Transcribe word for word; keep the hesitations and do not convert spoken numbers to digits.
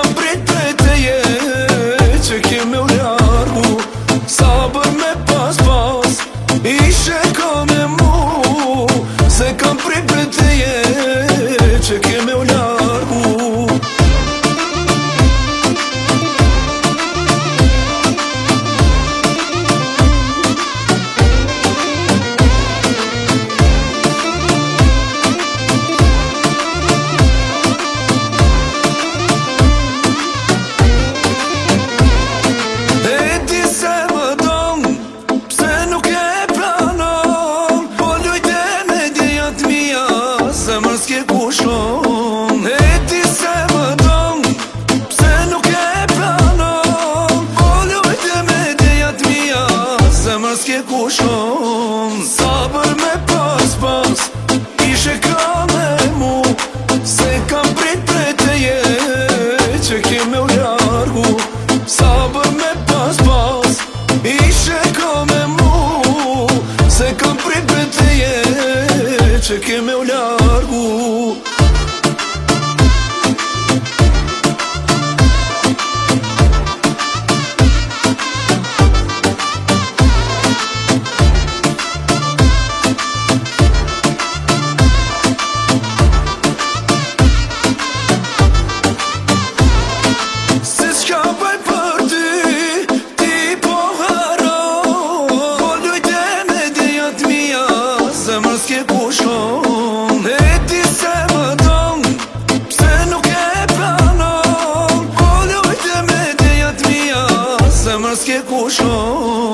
kam prit prej teje që keme u largu. Sabër me pas pas ishe ka me mu, se kam prit prej teje që keme u largu. Zemër s'ke kushon, e ti se më dom, pse nuk e pranon. O lujte me dejat mija, zemër s'ke kushon. Sabër me pas pas, ishe ka me mu, se kam prit prej teje që keme u largu. Sabër me pas pas, ishe ka me mu, se kam prit prej teje që keme u largu. Se s'ka bëj për ty, ti po haron. Po lujte me dejat mija, zemër s'ke kushon. E ti se më dom, pse nuk e pranon. Po lujte me dejat mija, zemër s'ke kushon.